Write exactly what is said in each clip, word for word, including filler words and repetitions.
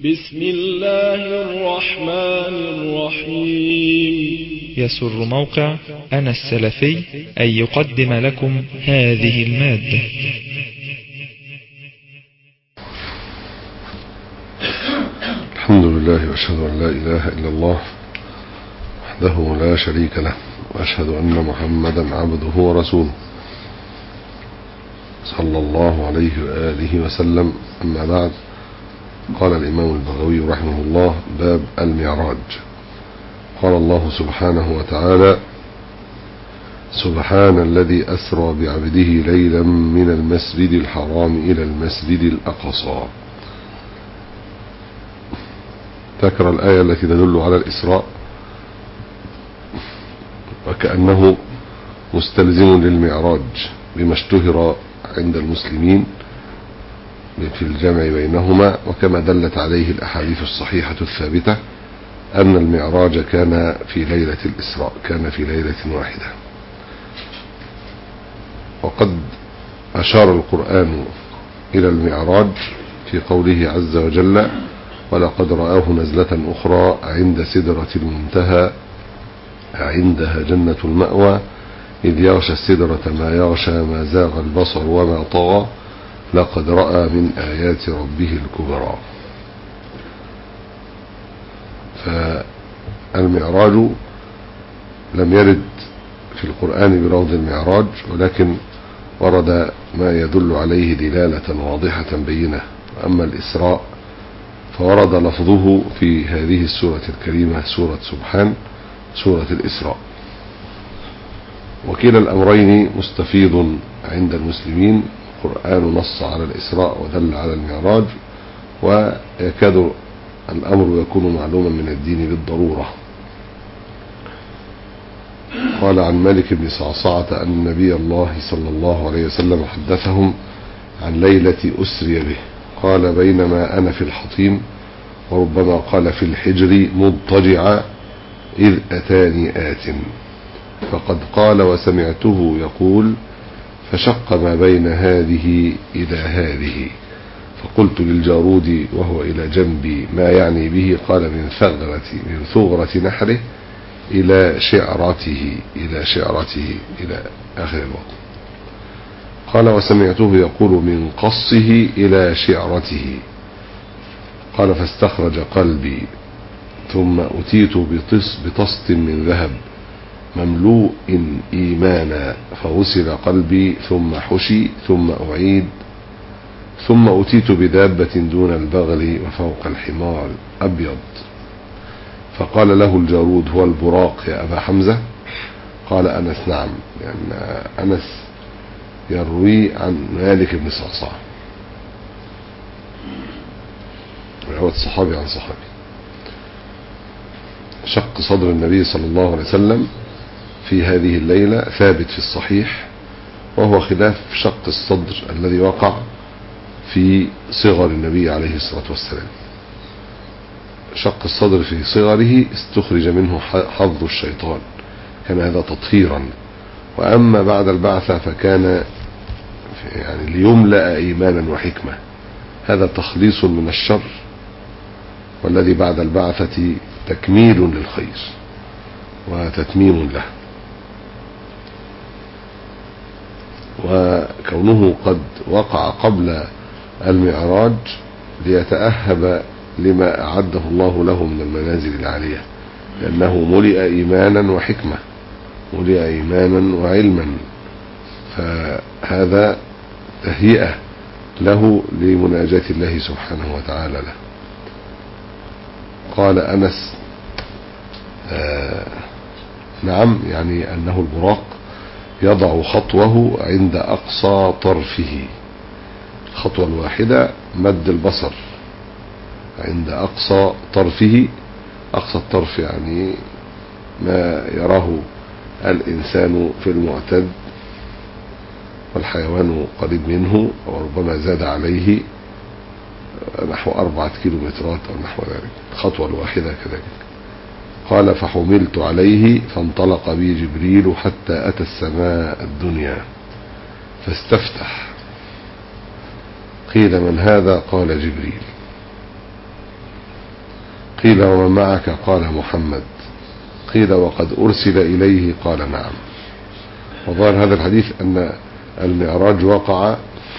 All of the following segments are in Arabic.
بسم الله الرحمن الرحيم. يسر موقع أنا السلفي أن يقدم لكم هذه المادة. الحمد لله وأشهد أن لا إله إلا الله وحده لا شريك له، وأشهد أن محمدا عبده ورسوله صلى الله عليه وآله وسلم. أما بعد، قال الإمام البغوي رحمه الله: باب المعراج. قال الله سبحانه وتعالى: سبحان الذي أسرى بعبده ليلا من المسجد الحرام إلى المسجد الأقصى. ذكر الآية التي تدل على الإسراء وكأنه مستلزم للمعراج بما اشتهر عند المسلمين في الجمع بينهما، وكما دلت عليه الأحاديث الصحيحة الثابتة أن المعراج كان في ليلة الإسراء، كان في ليلة واحدة. وقد أشار القرآن إلى المعراج في قوله عز وجل: ولقد رآه نزلة أخرى عند سدرة المنتهى عندها جنة المأوى إذ يغشى السدرة ما يغشى ما زاغ البصر وما طغى لقد رأى من آيات ربه الكبرى. فالمعراج لم يرد في القرآن بلفظ المعراج، ولكن ورد ما يدل عليه دلالة واضحة بينة. أما الإسراء فورد لفظه في هذه السورة الكريمة، سورة سبحان، سورة الإسراء. وكلا الأمرين مستفيض عند المسلمين. القرآن نص على الإسراء ودل على المعراج، ويكاد الأمر يكون معلوما من الدين بالضرورة. قال عن مالك بن صعصعة أن النبي الله صلى الله عليه وسلم حدثهم عن ليلة أسري به. قال: بينما أنا في الحطيم، وربما قال في الحجر، مضطجعا إذ أتاني آت، فقد قال وسمعته يقول: فشق ما بين هذه إلى هذه. فقلت للجارود وهو إلى جنبي: ما يعني به؟ قال: من ثغرة من ثغرة نحره إلى شعرته إلى شعرته إلى آخر الوقت. قال: وسمعته يقول: من قصه إلى شعرته. قال: فاستخرج قلبي، ثم أتيت بطست من ذهب مملوء إيمانا، فغسل قلبي ثم حشي ثم أعيد، ثم أتيت بدابة دون البغل وفوق الحمار أبيض. فقال له الجارود: هو البراق يا أبا حمزة؟ قال أنس: نعم، لأن أنس يروي عن مالك بن صعصعة، هو الصحابي عن صحابي. شق صدر النبي صلى الله عليه وسلم في هذه الليلة ثابت في الصحيح، وهو خلاف شق الصدر الذي وقع في صغر النبي عليه الصلاة والسلام. شق الصدر في صغره استخرج منه حظ الشيطان، كان هذا تطهيرا. وأما بعد البعثة فكان يعني ليملأ إيمانا وحكمة، هذا تخليص من الشر، والذي بعد البعثة تكميل للخير وتتميم له. وكونه قد وقع قبل المعراج ليتأهب لما أعده الله له من المنازل العالية، لأنه ملئ إيمانا وحكمة، ملئ إيمانا وعلما، فهذا تهيئة له لمناجاة الله سبحانه وتعالى له. قال أنس: آه نعم، يعني أنه البراق يضع خطوه عند أقصى طرفه، الخطوة الواحدة مد البصر عند أقصى طرفه. أقصى الطرف يعني ما يراه الإنسان في المعتد، والحيوان قريب منه وربما زاد عليه نحو أربعة كيلومترات أو نحو ذلك، الخطوة الواحدة كذلك. قال: فحملت عليه فانطلق بي جبريل حتى أتى السماء الدنيا فاستفتح. قيل: من هذا؟ قال: جبريل. قيل ومن معك؟ قال محمد. قيل وقد أرسل إليه؟ قال نعم. وظاهر هذا الحديث أن المعراج وقع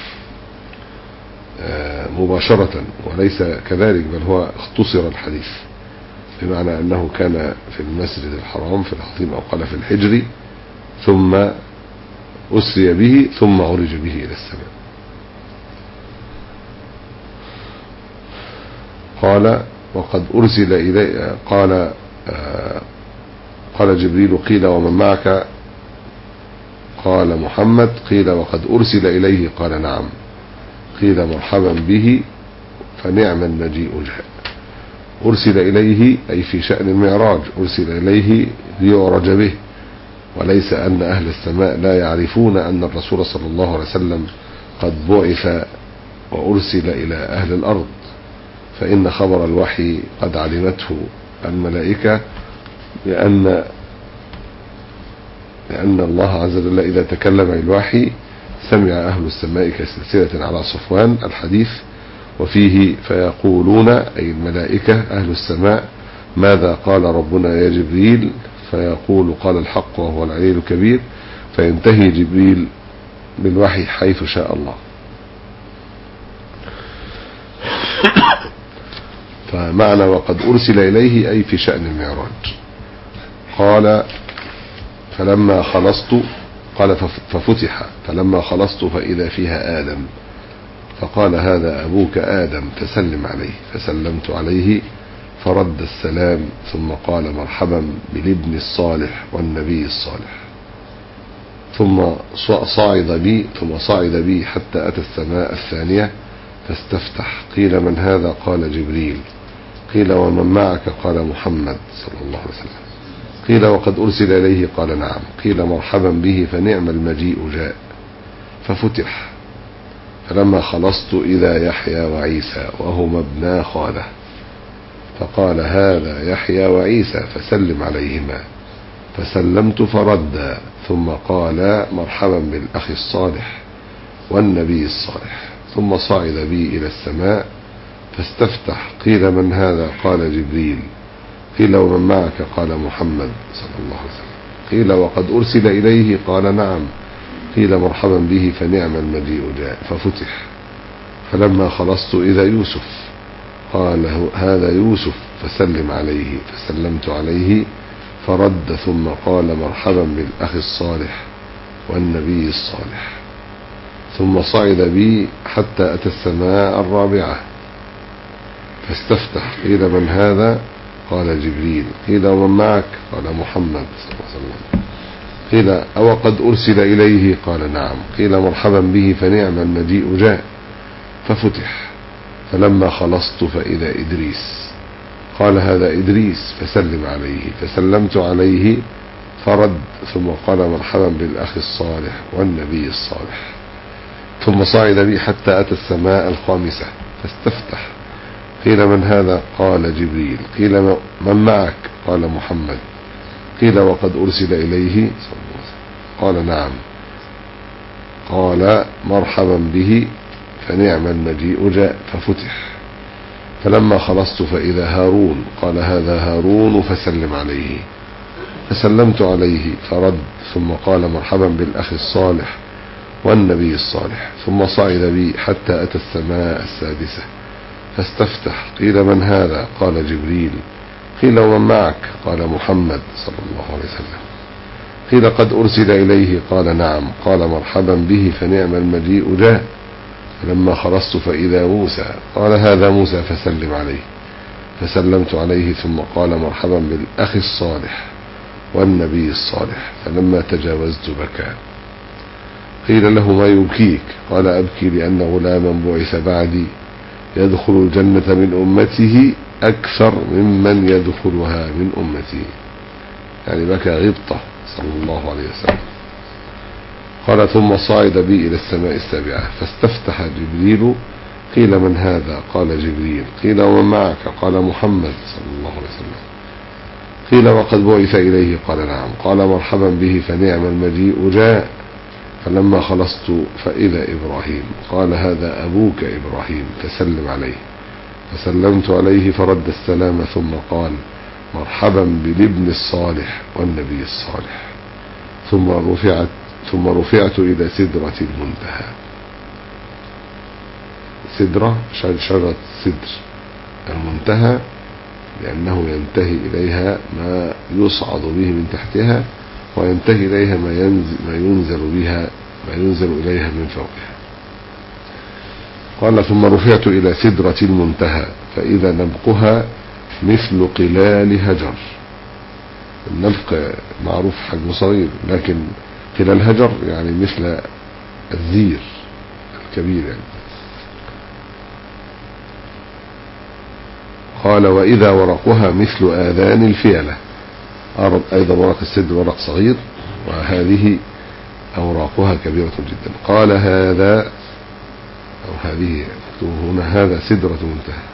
مباشرة، وليس كذلك، بل هو اختصر الحديث، بمعنى أنه كان في المسجد الحرام في الحطيم، أو قال في الحجر، ثم أسري به، ثم عرج به إلى السماء. قال وقد أرسل إليه، قال آه قال جبريل: قيل ومن معك؟ قال محمد. قيل وقد أرسل إليه؟ قال نعم. قيل مرحبا به، فنعم المجيء جاء. أرسل إليه أي في شأن المعراج، أرسل إليه ليعرج به، وليس أن أهل السماء لا يعرفون أن الرسول صلى الله عليه وسلم قد بعث وأرسل إلى أهل الأرض، فإن خبر الوحي قد علمته الملائكة، لأن لأن الله عز وجل إذا تكلم الوحي سمع أهل السماء كسلسلة على صفوان الحديث، وفيه: فيقولون أي الملائكة أهل السماء: ماذا قال ربنا يا جبريل؟ فيقول: قال الحق وهو العلي الكبير. فينتهي جبريل بالوحي حيث شاء الله. فمعنى وقد أرسل إليه أي في شأن المعراج. قال: فلما خلصت، قال ففتح، فلما خلصت فإذا فيها آدم، فقال: هذا أبوك آدم فسلم عليه. فسلمت عليه فرد السلام، ثم قال: مرحبا بالابن الصالح والنبي الصالح. ثم صعد بي ثم صعد بي حتى أتى السماء الثانية فاستفتح. قيل: من هذا؟ قال: جبريل. قيل: ومن معك؟ قال: محمد صلى الله عليه وسلم. قيل: وقد أرسل إليه؟ قال: نعم. قيل: مرحبا به، فنعم المجيء جاء. ففتح. فلما خلصت إذا يحيى وعيسى وهما ابنا خاله، فقال: هذا يحيى وعيسى فسلم عليهما. فسلمت فرد، ثم قال: مرحبا بالأخ الصالح والنبي الصالح. ثم صعد بي إلى السماء فاستفتح. قيل: من هذا؟ قال: جبريل. قيل: ومن معك؟ قال: محمد صلى الله عليه وسلم. قيل: وقد أرسل إليه؟ قال: نعم. قيل: مرحبا به، فنعم المجيء جاء. ففتح. فلما خلصت إذا يوسف، قال: هذا يوسف فسلم عليه. فسلمت عليه فرد، ثم قال: مرحبا بالأخ الصالح والنبي الصالح. ثم صعد بي حتى أتى السماء الرابعة فاستفتح. قيل: من هذا؟ قال: جبريل. قيل: ومن معك؟ قال: محمد صلى الله عليه وسلم. قيل: أو قد أرسل إليه؟ قال: نعم. قيل: مرحبا به، فنعم المجيء جاء. ففتح. فلما خلصت فإذا إدريس، قال: هذا إدريس فسلم عليه. فسلمت عليه فرد، ثم قال: مرحبا بالأخ الصالح والنبي الصالح. ثم صعد بي حتى أتى السماء الخامسة فاستفتح. قيل: من هذا؟ قال: جبريل. قيل: من معك؟ قال: محمد. قيل: وقد أرسل إليه؟ قال: نعم. قال: مرحبا به، فنعم المجيء جاء. ففتح. فلما خلصت فإذا هارون، قال: هذا هارون فسلم عليه. فسلمت عليه فرد، ثم قال: مرحبا بالأخ الصالح والنبي الصالح. ثم صعد بي حتى أتى السماء السادسة فاستفتح. قيل: من هذا؟ قال: جبريل. قيل: ومن معك؟ قال: محمد صلى الله عليه وسلم. قيل: قد أرسل إليه؟ قال: نعم. قال: مرحبا به، فنعم المجيء جاء. فلما خلصت فإذا موسى، قال: هذا موسى فسلم عليه. فسلمت عليه، ثم قال: مرحبا بالأخ الصالح والنبي الصالح. فلما تجاوزت بكى. قيل له: ما يبكيك؟ قال: أبكي لأن غلاما بعث بعدي يدخل الجنة من أمته أكثر ممن يدخلها من أمتي. يعني بكى غبطة صلى الله عليه وسلم. قال: ثم صعد بي إلى السماء السابعة فاستفتح جبريل. قيل: من هذا؟ قال: جبريل. قيل: ومن معك؟ قال: محمد صلى الله عليه وسلم. قيل: وقد بعث إليه؟ قال: نعم. قال: مرحبا به، فنعم المجيء جاء. فلما خلصت فإذا إبراهيم، قال: هذا أبوك إبراهيم فسلم عليه. فسلمت عليه فرد السلام ثم قال مرحبا بالابن الصالح والنبي الصالح. ثم رفعت ثم رفعت إلى سدرة المنتهى. سدرة شجرة سدر المنتهى، لأنه ينتهي إليها ما يصعد به من تحتها، وينتهي إليها ما ينزل, ما ينزل بها ما ينزل إليها من فوقها. قال ثم رفعت إلى سدرة المنتهى فإذا نبقها مثل قلال هجر. النبق معروف حجم صغير، لكن قلال هجر يعني مثل الزير الكبير يعني. قال وإذا ورقها مثل آذان الفيلة. أيضا ورق السدر ورق صغير، وهذه أوراقها كبيرة جدا. قال هذا أو هذه هنا هذا سدرة منتهى.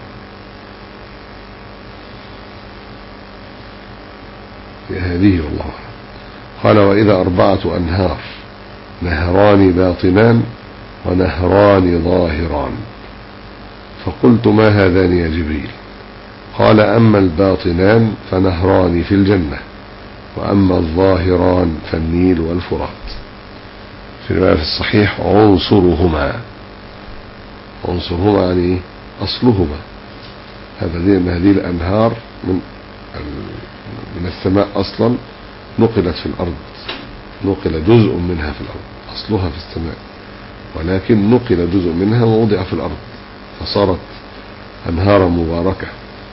هذه والله أعلم. قال وإذا أربعة أنهار نهران باطنان ونهران ظاهران. فقلت ما هذان يا جبريل؟ قال أما الباطنان فنهران في الجنة، وأما الظاهران فالنيل والفرات. في الرواية في الصحيح عنصرهما. عنصرهما يعني أصلهما. هذا دي أن هذه الأنهار من من السماء أصلا نقلت في الأرض، نقل جزء منها في الأرض، أصلها في السماء، ولكن نقل جزء منها ووضع في الأرض فصارت أنهارا مباركة.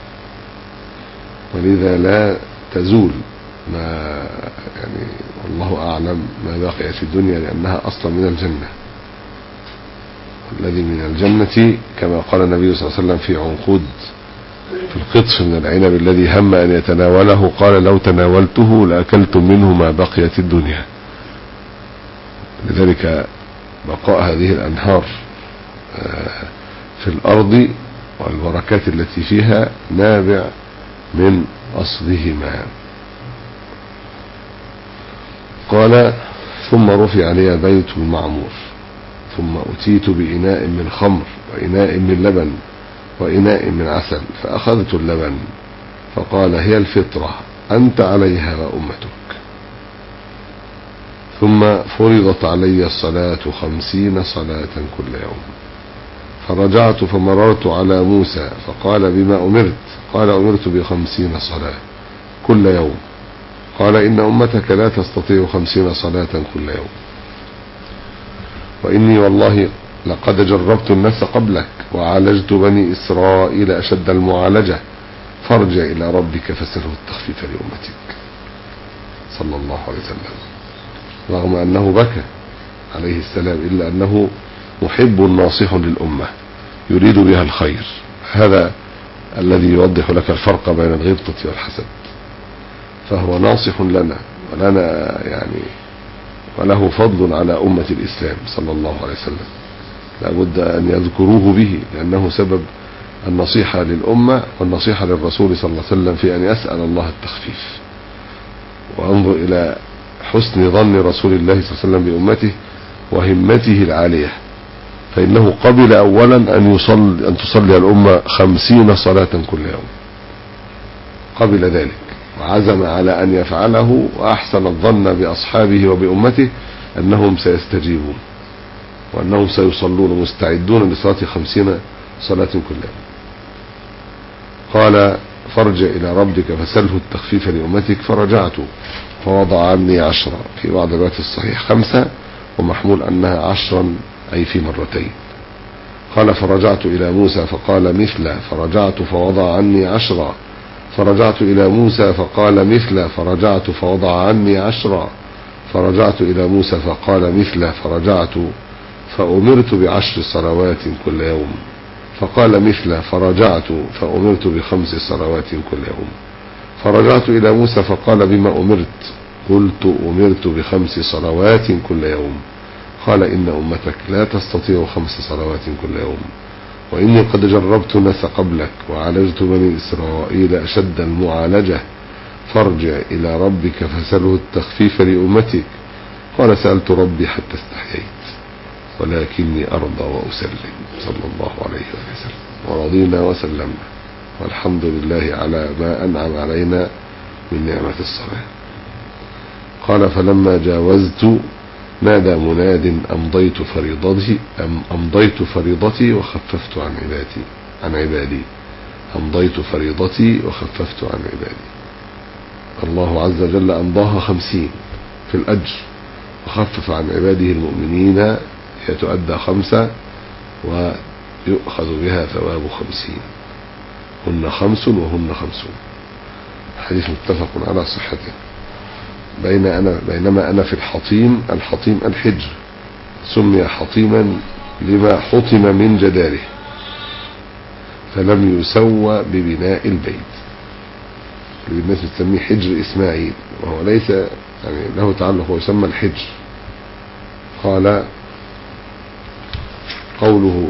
ولذا لا تزول ما يعني والله أعلم ما بقي في الدنيا، لأنها أصلا من الجنة. الذي من الجنة كما قال النبي صلى الله عليه وسلم في عنقود في القطف من العنب الذي هم أن يتناوله قال لو تناولته لأكلت منه ما بقيت الدنيا. لذلك بقاء هذه الأنهار في الأرض والبركات التي فيها نابع من أصلهما. قال ثم رفع لي بيت المعمور، ثم أتيت بإناء من خمر وإناء من لبن وإناء من عسل، فأخذت اللبن فقال هي الفطرة أنت عليها وأمتك. ثم فرضت علي الصلاة خمسين صلاة كل يوم. فرجعت فمررت على موسى فقال بما أمرت؟ قال أمرت بخمسين صلاة كل يوم. قال إن أمتك لا تستطيع خمسين صلاة كل يوم، وإني والله لقد جربت الناس قبلك وعالجت بني إسرائيل أشد المعالجة، فارجع إلى ربك فسله التخفيف لأمتك صلى الله عليه وسلم. رغم أنه بكى عليه السلام إلا أنه محب ناصح للأمة يريد بها الخير. هذا الذي يوضح لك الفرق بين الغبطة والحسد. فهو ناصح لنا ولنا يعني وله فضل على أمة الإسلام صلى الله عليه وسلم، لابد أن يذكروه به، لأنه سبب النصيحة للأمة والنصيحة للرسول صلى الله عليه وسلم في أن يسأل الله التخفيف. وانظر إلى حسن ظن رسول الله صلى الله عليه وسلم بأمته وهمته العالية، فإنه قبل أولا أن يصلي أن تصلي الأمة خمسين صلاة كل يوم، قبل ذلك وعزم على أن يفعله، وأحسن الظن بأصحابه وبأمته أنهم سيستجيبون وأنهم سيصلون مستعدون لصلاة خمسين صلاة كل يوم. قال فارجع إلى ربك فسله التخفيف لأمتك. فرجعت فوضع عني عشرة، في بعض الروايات الصحيح خمسة، ومحمول أنها عشرا أي في مرتين. قال فرجعت إلى موسى فقال مثله، فرجعت فوضع عني عشرة. فرجعت إلى موسى فقال مثله، فرجعت فوضع عني عشرة. فرجعت إلى موسى فقال مثله، فرجعت فأمرت بعشر صلوات كل يوم. فقال مثله، فرجعت فأمرت بخمس صلوات كل يوم. فرجعت إلى موسى فقال بما أمرت؟ قلت أمرت بخمس صلوات كل يوم. قال إن أمتك لا تستطيع خمس صلوات كل يوم، وإني قد جربت الناس قبلك وعالجت بني إسرائيل أشد المعالجة، فارجع إلى ربك فسله التخفيف لأمتك. قال سألت ربي حتى استحييت. ولكني أرضى وأسلم صلى الله عليه وسلم. ورضينا وسلمنا والحمد لله على ما أنعم علينا من نعمة الصلاة. قال فلما جاوزت نادى مناد أمضيت فريضتي أم أمضيت فريضتي وخففت عن عبادي عن عبادي أمضيت فريضتي وخففت عن عبادي. الله عز وجل أمضاها خمسين في الأجر وخفف عن عباده المؤمنين يتؤدى خمسة ويؤخذ بها ثواب خمسين. هن خمس وهن خمسون. حديث متفق على صحته. بين أنا بينما أنا في الحطيم. الحطيم الحجر سمي حطيما لما حطم من جداره فلم يسوى ببناء البيت. الناس بتسميه حجر إسماعيل وهو ليس يعني له تعلق ويسمى الحجر. قال قوله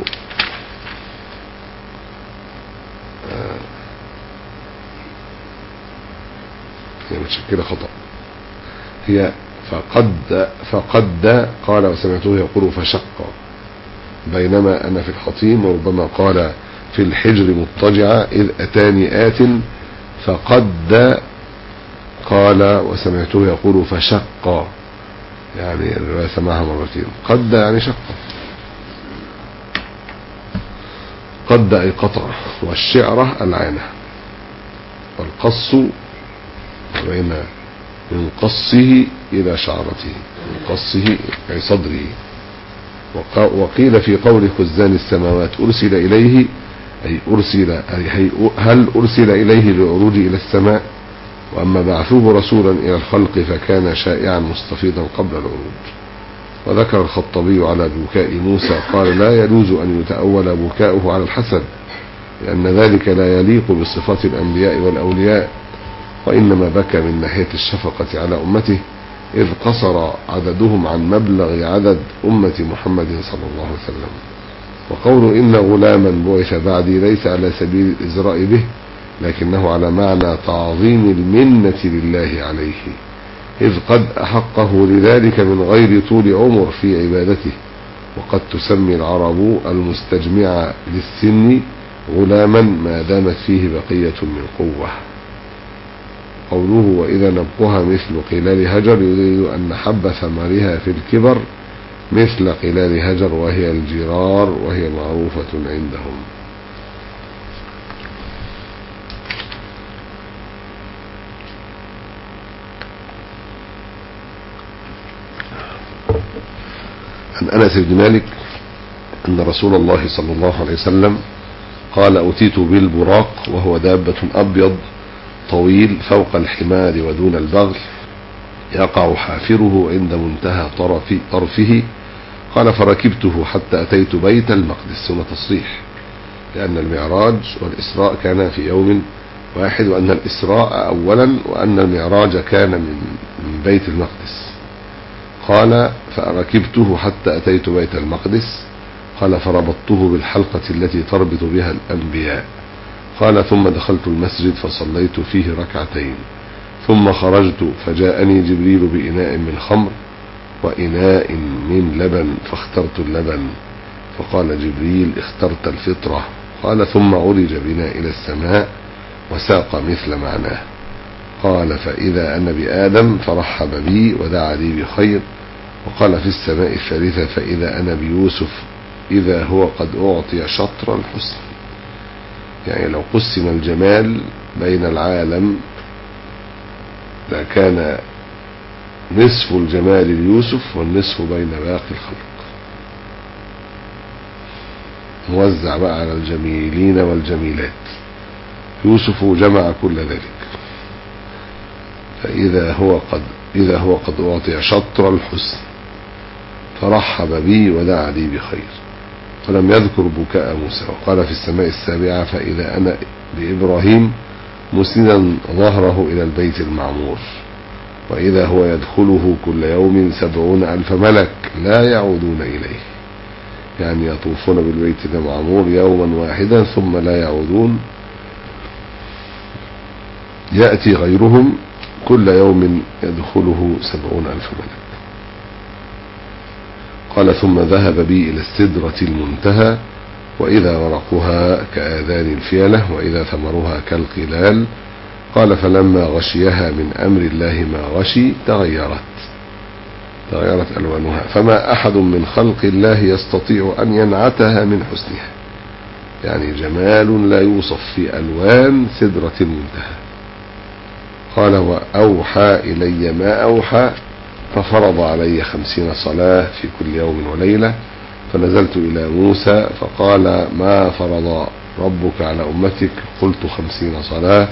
هي متشكلة خطأ. هي فقد فقد قال وسمعته يقول فشق بينما أنا في الحطيم. وربما قال في الحجر مضطجعة إذ أتاني آت فقد قال وسمعته يقول فشق يعني الرواية سمعها مرتين. قد يعني شق. قد أي قطع. والشعرة العانة. والقص بين من قصه إلى شعرته من قصه أي صدره. وقيل في قول خزان السماوات أرسل إليه أي أرسل أي هل أرسل إليه للعروج إلى السماء. وأما بعثوه رسولا إلى الخلق فكان شائعا مستفيضا قبل العروج. وذكر الخطبي على بكاء موسى قال لا يجوز أن يتأول بكاؤه على الحسد لأن ذلك لا يليق بصفات الأنبياء والأولياء وإنما بكى من ناحية الشفقة على أمته إذ قصر عددهم عن مبلغ عدد أمة محمد صلى الله عليه وسلم. وقول إن غلاما بعث بعدي ليس على سبيل الإزراء به لكنه على معنى تعظيم المنة لله عليه إذ قد أحقه لذلك من غير طول عمر في عبادته. وقد تسمي العرب المستجمع للسن غلاما ما دامت فيه بقية من قوة. قوله وإذا نبقها مثل قلال هجر يريد أن حب ثمرها في الكبر مثل قلال هجر وهي الجرار وهي معروفة عندهم. عن أنس بن مالك أن رسول الله صلى الله عليه وسلم قال أتيت بالبراق وهو دابة أبيض طويل فوق الحمار ودون البغل يقع حافره عند منتهى طرف طرفه. قال فركبته حتى أتيت بيت المقدس. ثم تصريح لأن المعراج والإسراء كان في يوم واحد وأن الإسراء أولا وأن المعراج كان من من بيت المقدس. قال فركبته حتى أتيت بيت المقدس. قال فربطته بالحلقة التي تربط بها الأنبياء. قال ثم دخلت المسجد فصليت فيه ركعتين ثم خرجت فجاءني جبريل بإناء من خمر وإناء من لبن فاخترت اللبن فقال جبريل اخترت الفطرة. قال ثم عرج بنا إلى السماء وساق مثل معناه. قال فإذا أنا بآدم فرحب بي ودعا لي بخير. وقال في السماء الثالثة فإذا أنا بيوسف إذا هو قد أعطي شطر الحسن. يعني لو قسم الجمال بين العالم لكان نصف الجمال ليوسف والنصف بين باقي الخلق موزع بقى على الجميلين والجميلات. يوسف جمع كل ذلك. فإذا هو قد إذا هو قد أعطي شطر الحسن فرحب بي ودعا لي بخير. ولم يذكر بكاء موسى. وقال في السماء السابعة فإذا أنا بإبراهيم مسندا ظهره إلى البيت المعمور وإذا هو يدخله كل يوم سبعون ألف ملك لا يعودون إليه. يعني يطوفون بالبيت المعمور يوما واحدا ثم لا يعودون. يأتي غيرهم كل يوم يدخله سبعون ألف ملك. قال ثم ذهب بي إلى السدرة المنتهى وإذا ورقها كآذان الفيلة وإذا ثمرها كالقلال. قال فلما غشيها من أمر الله ما غشي تغيرت تغيرت ألوانها فما أحد من خلق الله يستطيع أن ينعتها من حسنها، يعني جمال لا يوصف في ألوان سدرة المنتهى. قال وأوحى إلي ما أوحى ففرض علي خمسين صلاة في كل يوم وليلة، فنزلت إلى موسى فقال ما فرض ربك على أمتك؟ قلت خمسين صلاة.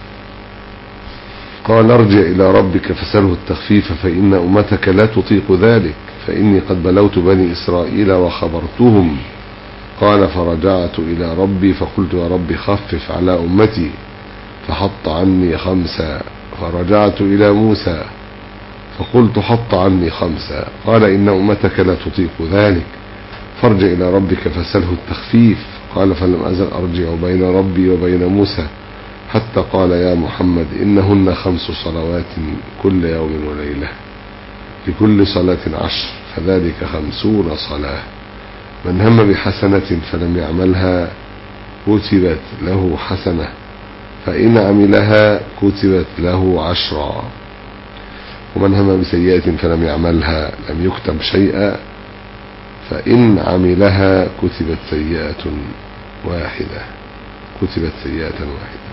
قال ارجع إلى ربك فسله التخفيف فإن أمتك لا تطيق ذلك فإني قد بلوت بني إسرائيل وخبرتهم. قال فرجعت إلى ربي فقلت يا رب خفف على أمتي فحط عني خمسة. فرجعت إلى موسى فقلت حط عني خمسة. قال إن أمتك لا تطيق ذلك فارجع إلى ربك فسله التخفيف. قال فلم أزل أرجع بين ربي وبين موسى حتى قال يا محمد إنهن خمس صلوات كل يوم وليلة لكل صلاة عشر فذلك خمسون صلاة. من هم بحسنة فلم يعملها كتبت له حسنة فإن عملها كتبت له عشرا ومن هم بسيئة فلم يعملها لم يكتب شيئا فإن عملها كتبت سيئة واحدة كتبت سيئة واحدة.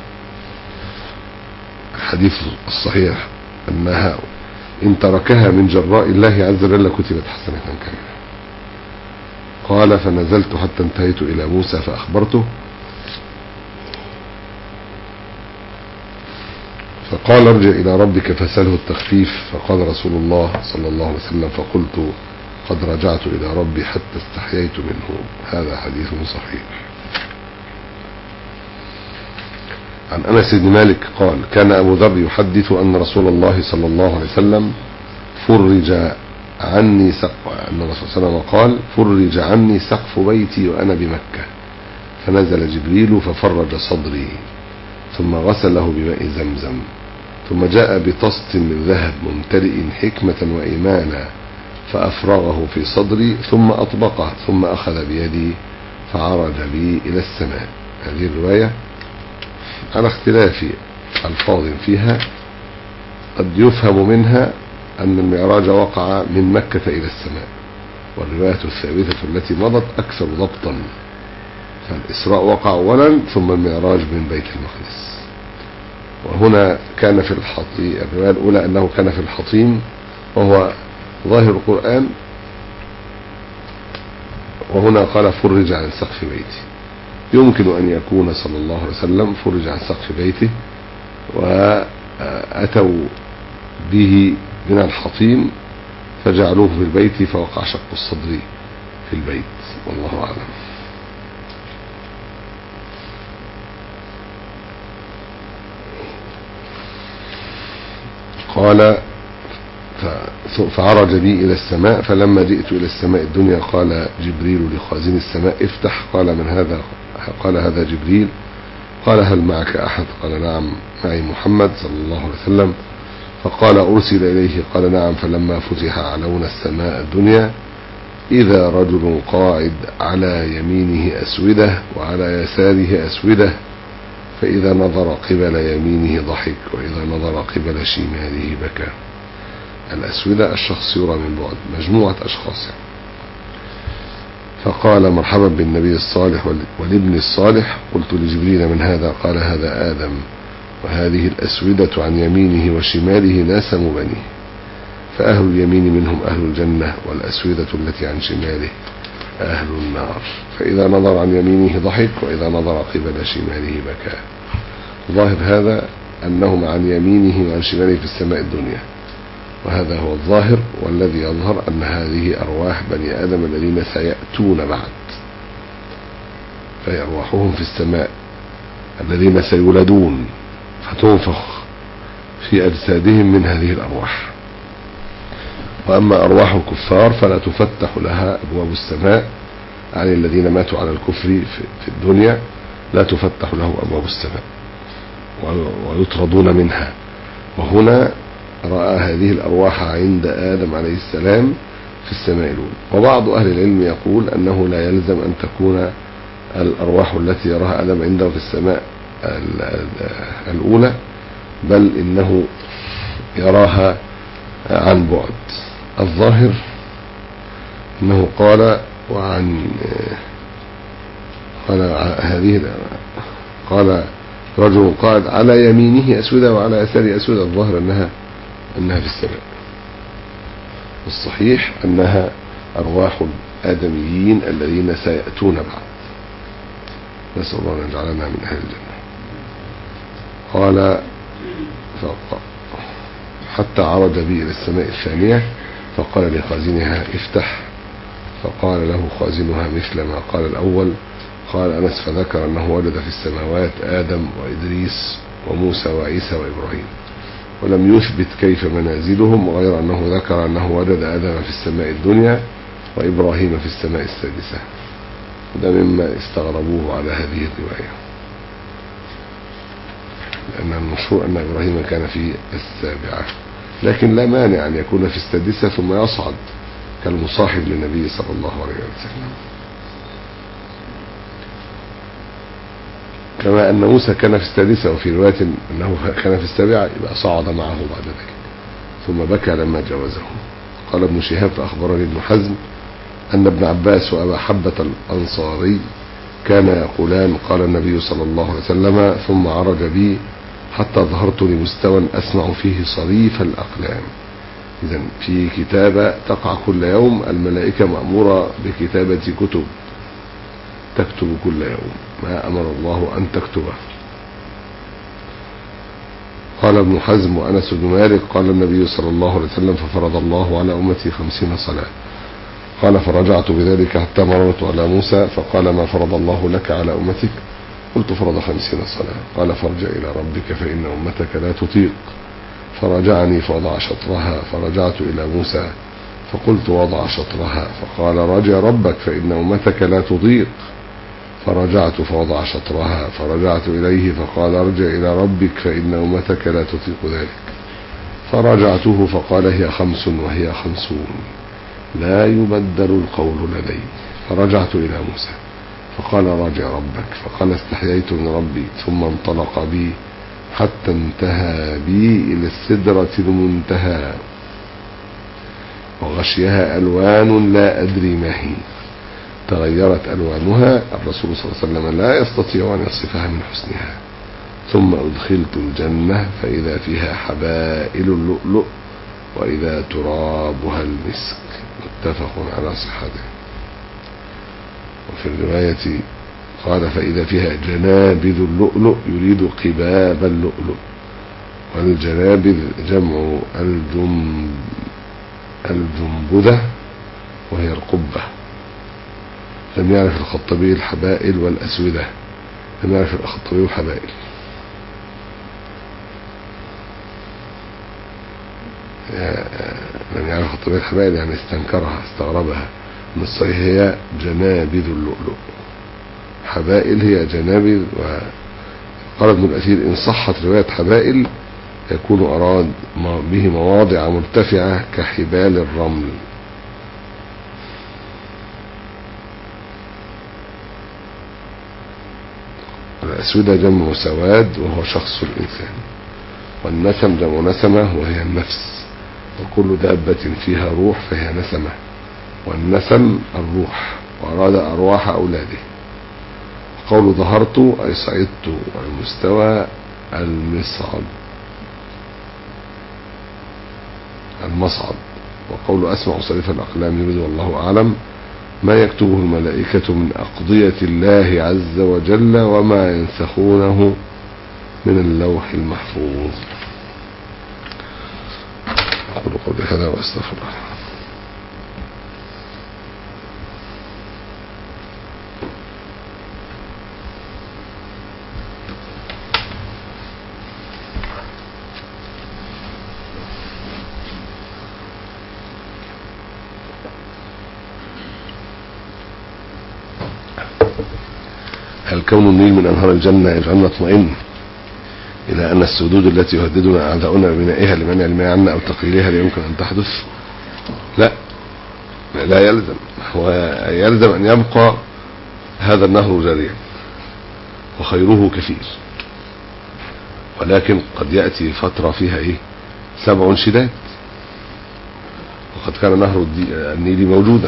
الحديث الصحيح أنها إن تركها من جراء الله عز وجل كتبت حسنة كاملة. قال فنزلت حتى انتهيت إلى موسى فأخبرته فقال ارجع إلى ربك فسله التخفيف. فقال رسول الله صلى الله عليه وسلم فقلت قد رجعت إلى ربي حتى استحييت منه. هذا حديث صحيح. عن أنس بن مالك قال كان أبو ذر يحدث أن رسول الله صلى الله عليه وسلم فرج عني سقف أن الرسول صلى الله عليه وسلم قال فرج عني سقف بيتي وأنا بمكة فنزل جبريل ففرج صدري ثم غسله بماء زمزم ثم جاء بطست من ذهب ممتلئ حكمة وإيمانا فأفرغه في صدري ثم أطبقه ثم أخذ بيدي فعرج بي إلى السماء. هذه الرواية على اختلاف الفاظ فيها قد يفهم منها أن المعراج وقع من مكة إلى السماء والرواية الثابتة التي مضت أكثر ضبطا فالإسراء وقع أولا ثم المعراج من بيت المقدس. وهنا كان في الحطيم الرواية الأولى أنه كان في الحطيم وهو ظاهر القرآن وهنا قال فرج عن سقف بيتي. يمكن أن يكون صلى الله عليه وسلم فرج عن سقف بيته وأتوا به من الحطيم فجعلوه في البيت فوقع شق الصدر في البيت والله أعلم. قال فعرج بي إلى السماء فلما جئت إلى السماء الدنيا قال جبريل لخازن السماء افتح. قال من هذا؟ قال هذا جبريل. قال هل معك أحد؟ قال نعم معي محمد صلى الله عليه وسلم. فقال أرسل إليه؟ قال نعم. فلما فتح علون السماء الدنيا إذا رجل قاعد على يمينه أسودة وعلى يساره أسودة فإذا نظر قبل يمينه ضحك وإذا نظر قبل شماله بكى. الأسودة الشخص يرى من بعد مجموعة أشخاص. فقال مرحبا بالنبي الصالح والابن الصالح. قلت لجبريل من هذا؟ قال هذا آدم وهذه الأسودة عن يمينه وشماله ناسم بنيه فأهل اليمين منهم أهل الجنة والأسودة التي عن شماله أهل النار. فإذا نظر عن يمينه ضحك وإذا نظر قبل شماله بكى. ظاهر هذا أنهم عن يمينه وعن شماله في السماء الدنيا وهذا هو الظاهر والذي يظهر أن هذه أرواح بني آدم الذين سيأتون بعد فهي أرواحهم في السماء الذين سيولدون فتنفخ في أجسادهم من هذه الأرواح. وأما أرواح الكفار فلا تفتح لها أبواب السماء عن الذين ماتوا على الكفر في الدنيا لا تفتح له أبواب السماء ويطردون منها. وهنا رأى هذه الأرواح عند آدم عليه السلام في السماء الأولى. وبعض أهل العلم يقول أنه لا يلزم أن تكون الأرواح التي يراها آدم عنده في السماء الأولى، بل إنه يراها عن بعد. الظاهر أنه قال وعن قال هذه قال رجل قال على يمينه أسودة وعلى يساره أسودة، الظاهر أنها أنها في السماء. الصحيح أنها أرواح الآدميين الذين سيأتون بعد، نسأل الله أن يجعلنا من أهل الجنة. قال حتى عرج بي إلى السماء الثانية فقال لخازنها افتح، فقال له خازنها مثل ما قال الأول. قال أنس فذكر أنه وجد في السماوات آدم وإدريس وموسى وعيسى وإبراهيم، ولم يثبت كيف منازلهم، غير أنه ذكر أنه وجد آدم في السماء الدنيا وإبراهيم في السماء السادسة. ده مما استغربوه على هذه الرواية، لأن المشهور أن إبراهيم كان في السابعة، لكن لا مانع أن يكون في السادسة ثم يصعد كالمصاحب للنبي صلى الله عليه وسلم. كما أن موسى كان في السادسة، وفي رواية أنه كان في السابعة، يبقى صعد معه بعد ذلك ثم بكى لما جاوزه. قال ابن شهاب فأخبرني ابن حزم أن ابن عباس وأبا حبة الأنصاري كان يقولان قال النبي صلى الله عليه وسلم ثم عرج بي حتى ظهرت لمستوى أسمع فيه صريف الأقلام. إذن في كتابة تقع كل يوم، الملائكة مأمورة بكتابة كتب تكتب كل يوم ما أمر الله أن تكتبه. قال ابن حزم وأنس بن مالك قال النبي صلى الله عليه وسلم ففرض الله على أمتي خمسين صلاة. قال فرجعت بذلك حتى مررت على موسى فقال ما فرض الله لك على أمتك؟ قلت فرض خمسين صلاة. قال فارجع إلى ربك فإن أمتك لا تطيق. فرجعني فوضع شطرها. فرجعت إلى موسى فقلت وضع شطرها. فقال راجع ربك فإن أمتك لا تضيق. فرجعت فوضع شطرها. فرجعت إليه فقال ارجع إلى ربك فإن أمتك لا تطيق ذلك. فرجعته فقال هي خمس وهي خمسون لا يبدل القول لدي. فرجعت إلى موسى فقال راجع ربك. فقال استحييت من ربي ثم انطلق بي حتى انتهى بي إلى السدرة المنتهى وغشيها ألوان لا أدري ما هي، تغيرت ألوانها، الرسول صلى الله عليه وسلم لا يستطيع أن يصفها من حسنها. ثم أدخلت الجنة فإذا فيها حبائل اللؤلؤ وإذا ترابها المسك. متفق على صحته. وفي الرواية قال فإذا فيها جنابذ اللؤلؤ يريد قباب اللؤلؤ، والجنابذ جمع الجنب الجنبذة وهي القبة. لم يعرف الخطبي الحبائل والأسودة، لم يعرف الخطبي الحبائل. لم يعرف الخطبي الحبائل يعني استنكرها استغربها. من الصحيح هي جنابذ اللؤلؤ، حبائل هي جنابذ. وقال ابن الأثير إن صحت رواية حبائل يكون أراد به مواضع مرتفعة كحبال الرمل. الأسودة جمع سواد وهو شخص الإنسان، والنسم جمع نسمة وهي النفس، وكل دابة فيها روح فهي نسمة، والنسم الروح، وأراد أرواح أولاده. قول ظهرت أي صعدت المستوى المصعد المصعد. وقول أسمع صريف الأقلام يريد والله أعلم ما يكتبه الملائكة من أقضية الله عز وجل وما ينسخونه من اللوح المحفوظ. أقول قولي هذا وأستغفر الله. هل كون النيل من أنهار الجنة يجعلنا نطمئن إلى أن السدود التي يهددنا أعداؤنا ببنائها لمنع الماء عنا أو تقليلها لا يمكن أن تحدث؟ لا، لا يلزم، هو يلزم أن يبقى هذا النهر جاريا وخيره كثير، ولكن قد يأتي فترة فيها إيه سبع شداد، وقد كان نهر النيل موجودا.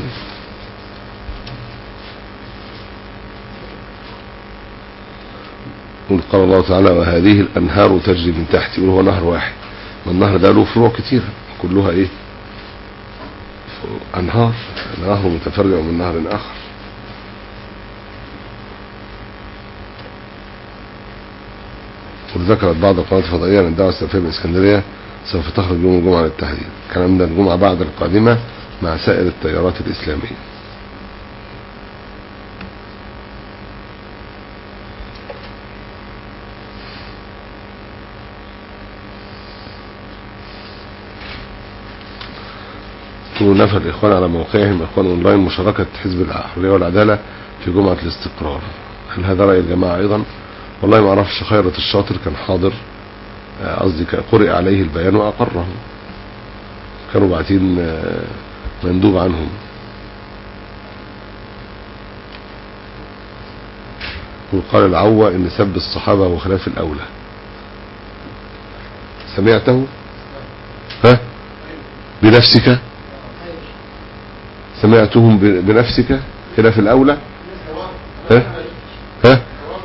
قال الله تعالى وهذه الأنهار تجري من تحتي، وهو نهر واحد، والنهر ده له فروع كتير كلها إيه أنهار، نهر متفرع من نهر آخر. وذكرت بعض القنوات الفضائية أن الدعوة السلفية بالإسكندرية سوف تخرج يوم الجمعة للتحديد، الكلام ده الجمعة بعد القادمة مع سائر التيارات الإسلامية. نفى الإخوان على موقعهم إخوان أونلاين مشاركة حزب الحرية والعدالة في جمعة الاستقرار، هل هذا رأي الجماعة أيضا؟ والله ما أعرفش، خيرة الشاطر كان حاضر، قصدي قرئ عليه البيان وأقره، كانوا باعتين مندوب عنهم. وقال العوة إن سب الصحابة هو خلاف الأولى، سمعته؟ ها؟ بنفسك؟ سمعتهم بنفسك خلاف الأولى؟ ها؟ ها؟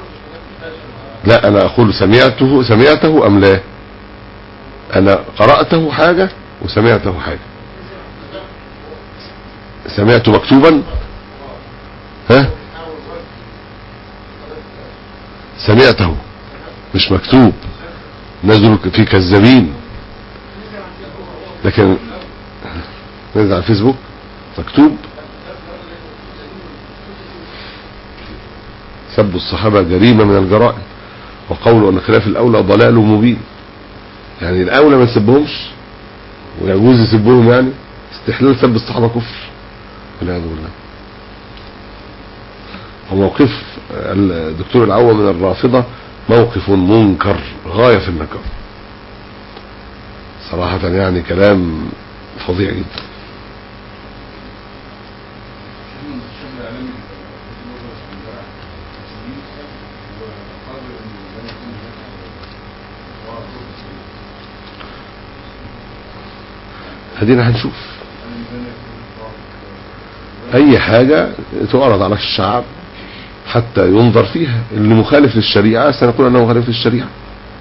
لا أنا أقول سمعته سمعته أم لا؟ أنا قرأته حاجة وسمعته حاجة. سمعته مكتوبا؟ ها؟ سمعته مش مكتوب، نزلوا في كذابين، لكن نزل على الفيسبوك مكتوب سب الصحابة جريمة من الجرائم، وقوله أن خلاف الأولى ضلال مبين، يعني الأولى ما يسبهمش ويجوز يسبهم، يعني استحلال سب الصحابة كفر والعياذ بالله. وموقف الدكتور العوة من الرافضة موقف منكر غاية في النكر صراحة، يعني كلام فظيع جدا. هدينا هنشوف اي حاجة تعرض على الشعب حتى ينظر فيها، اللي مخالف للشريعة سنقول انه مخالف للشريعة.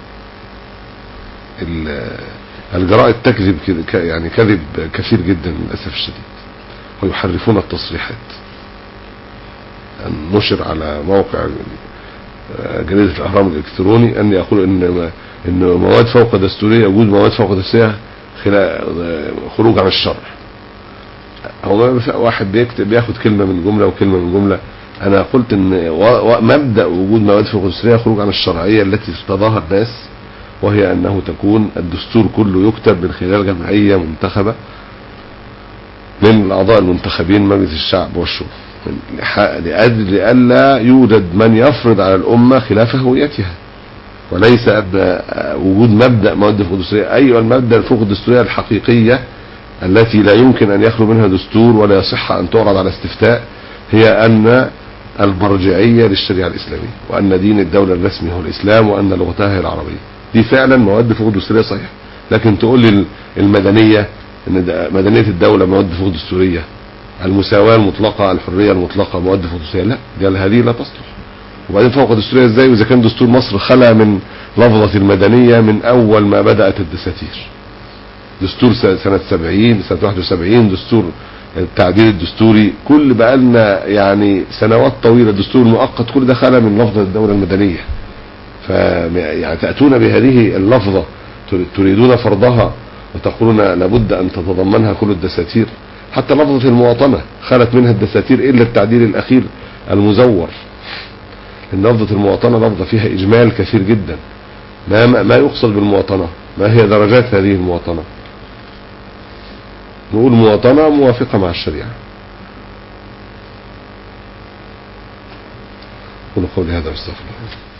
الجرائد تكذب يعني كذب كثير جدا للأسف الشديد، ويحرفون التصريحات. نشر على موقع جريدة الأهرام الإلكتروني أن يقول إن إن مواد فوق دستورية، وجود مواد فوق دستورية خروج عن الشرع. هو واحد بيكتب بياخد كلمة من جملة وكلمة من جملة. أنا قلت إن مبدأ وجود مواد فوق دستورية خروج عن الشرعية التي ارتضاها الناس، وهي أنه تكون الدستور كله يكتب من خلال جمعية منتخبة من الأعضاء المنتخبين مجلس الشعب والشورى، لأجل لئلا يوجد من يفرض على الأمة خلاف هويتها، وليس وجود مبدأ مواد فوق الدستورية. أيوة المبدأ الفوق الدستورية الحقيقية التي لا يمكن أن يخلو منها دستور ولا يصح أن تعرض على استفتاء، هي أن المرجعية للشريعة الإسلامية، وأن دين الدولة الرسمي هو الإسلام، وأن لغتها هي العربية. دي فعلا مواد فوق الدستورية صحيح، لكن تقول لي المدنية ان مدنية الدولة مواد فوق الدستورية، المساواة المطلقة الحرية المطلقة مواد فوق الدستورية، لا قال هذه لا تصلح. وبعدين فوق الدستورية ازاي واذا كان دستور مصر خلى من لفظة المدنية من اول ما بدأت الدساتير؟ دستور سنة سبعين سنة واحد وسبعين دستور التعديل الدستوري، كل بقى لنا يعني سنوات طويلة الدستور المؤقت كل ده خلى من لفظة الدولة المدنية. ف يعني تأتون بهذه اللفظة تريدون فرضها وتقولون لابد أن تتضمنها كل الدساتير. حتى لفظة المواطنة خلت منها الدساتير إلا التعديل الأخير المزور. إن لفظة المواطنة لفظة فيها إجمال كثير جدا. ما, ما يقصد بالمواطنة؟ ما هي درجات هذه المواطنة؟ نقول مواطنة موافقة مع الشريعة. قولوا قولي هذا واستغفر الله.